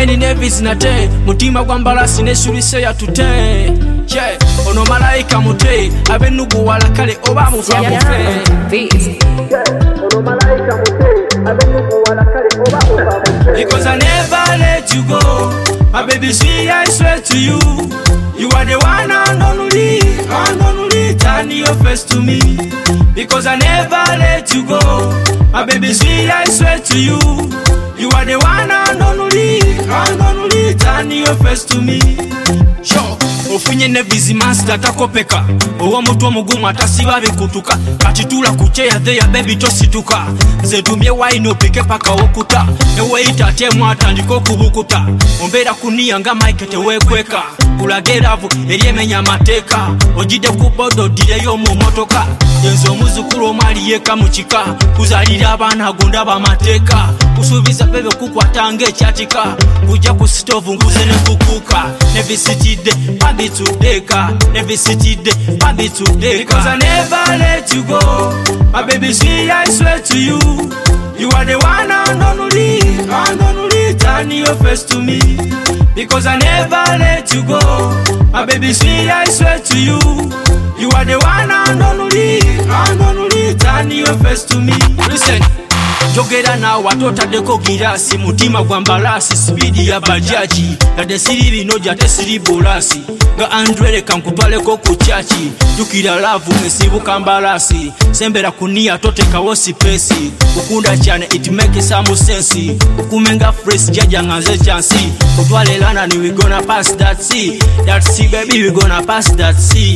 Beni Nevis nate mutima gwa mbalasi nesulise yatute yeah ono malaika mute abenugu wala kale oba mufamufe ono malaika mute abenugu wala kale oba mufamufe because I never let you go my baby sweet I swear to you you are the one and only turn your face to me because I never let you go my baby sweet I swear to you you are the one and only turn your face to me sure ofunye Nevis master takopeka owa mutwa mugumu atasiba bikutuka katitula kucheya there baby tosituka zetumye wine opike paka okuta ewe itate mwata ndiko kubukuta ombera kunia nga Mike tewekweka kulageravu eryemenya mateka ojide kubodo direyo mu motoka yenzo muzukuru omali yeka muchika kuzalira abana gonda ba mateka kusubiza bebe kukwatanga ekyatika kujja ku stove nguze ne kukuka nevisitide babi tudeka nevisitide babi tudeka because I never let you go my baby sweet I swear to you you are the one and only turn your face to me because I never let you go my baby sweet I swear to you you are the one and only turn your face to me listen jogera na watota deko girasi mutima gwa mbalasi speed ya bajaji na desiri binoja tesiri bolasi ga Andrele kankutwale ko kuchachi dukira love mesibuka mbalasi sembera kunia tote kawosi pesi ukunda cyane it make some sense ukumenga fresh jaja nganze chansi kutwale lana ni we gonna pass that sea baby we gonna pass that sea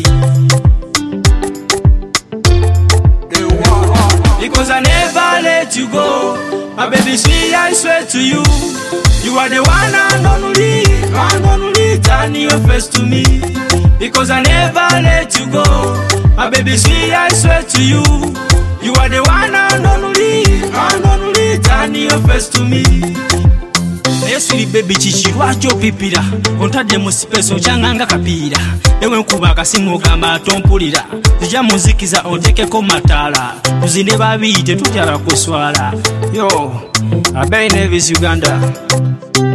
because I never let you go my baby sweet I swear to you you are the one and only turn your face to me because I never let you go my baby sweet I swear to you you are the one and only turn your face to me Esuli baby chichirwacho pipira ontade mu space ochanganga kapira ewe nkuba akasimu gamba tompulira zija muzikiza ontekeko matala kuzine babite tutyala kuswala yo Abai Nevis Uganda